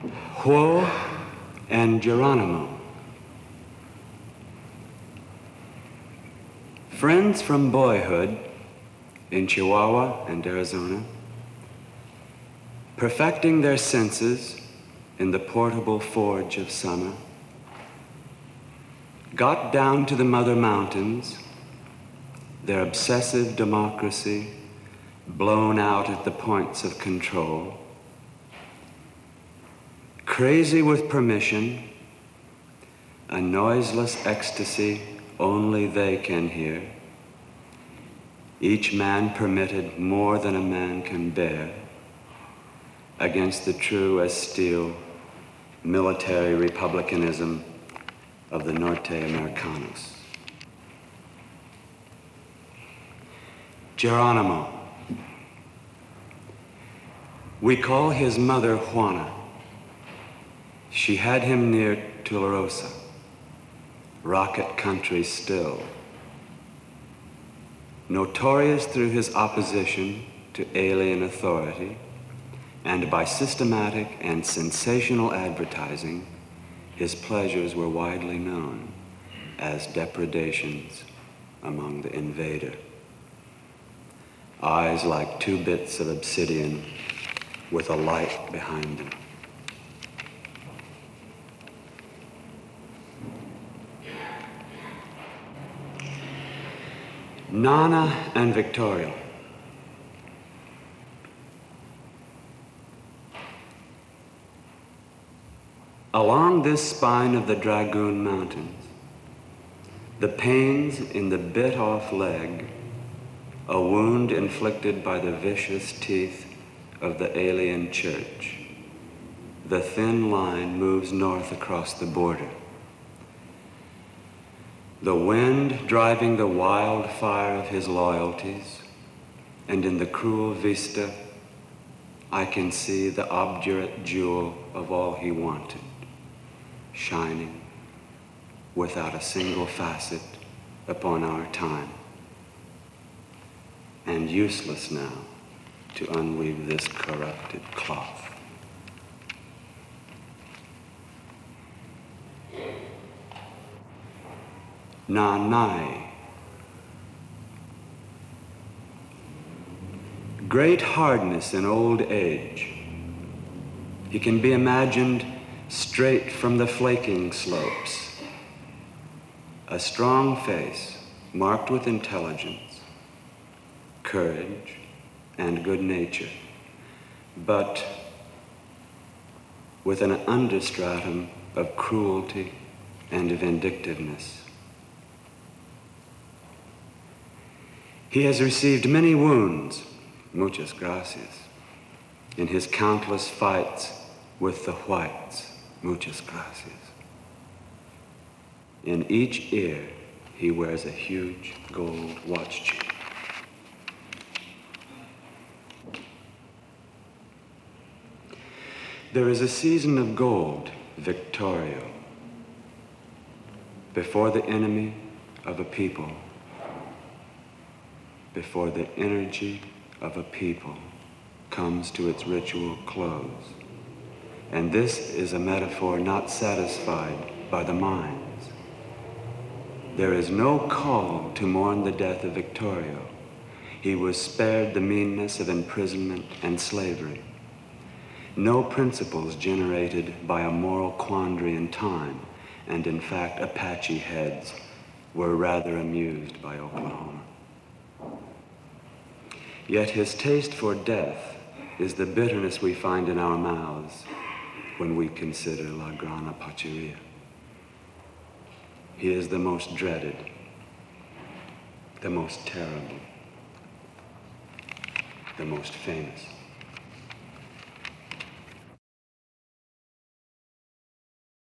Huo and Geronimo. Friends from boyhood in Chihuahua and Arizona, perfecting their senses in the portable forge of summer, got down to the mother mountains, their obsessive democracy blown out at the points of control, crazy with permission, a noiseless ecstasy only they can hear, each man permitted more than a man can bear, against the true as steel military republicanism of the Norte Americanos. Geronimo. We call his mother Juana. She had him near Tularosa, rocket country still. Notorious through his opposition to alien authority, and by systematic and sensational advertising, his pleasures were widely known as depredations among the invader. Eyes like two bits of obsidian with a light behind them. Nana and Victoria. Along this spine of the Dragoon Mountains, the pains in the bit-off leg, a wound inflicted by the vicious teeth of the alien church, the thin line moves north across the border. The wind driving the wild fire of his loyalties, and in the cruel vista, I can see the obdurate jewel of all he wanted, shining without a single facet upon our time, and useless now to unweave this corrupted cloth. Nanai. Great hardness in old age. He can be imagined straight from the flaking slopes. A strong face marked with intelligence, courage, and good nature, but with an understratum of cruelty and vindictiveness. He has received many wounds, muchas gracias, in his countless fights with the whites, muchas gracias. In each ear, he wears a huge gold watch chain. There is a season of gold, Victorio, before the enemy of a people, before the energy of a people comes to its ritual close. And this is a metaphor not satisfied by the minds. There is no call to mourn the death of Victorio. He was spared the meanness of imprisonment and slavery. No principles generated by a moral quandary in time, and in fact Apache heads were rather amused by Oklahoma. Yet his taste for death is the bitterness we find in our mouths when we consider La Grana Pacheria. He is the most dreaded, the most terrible, the most famous.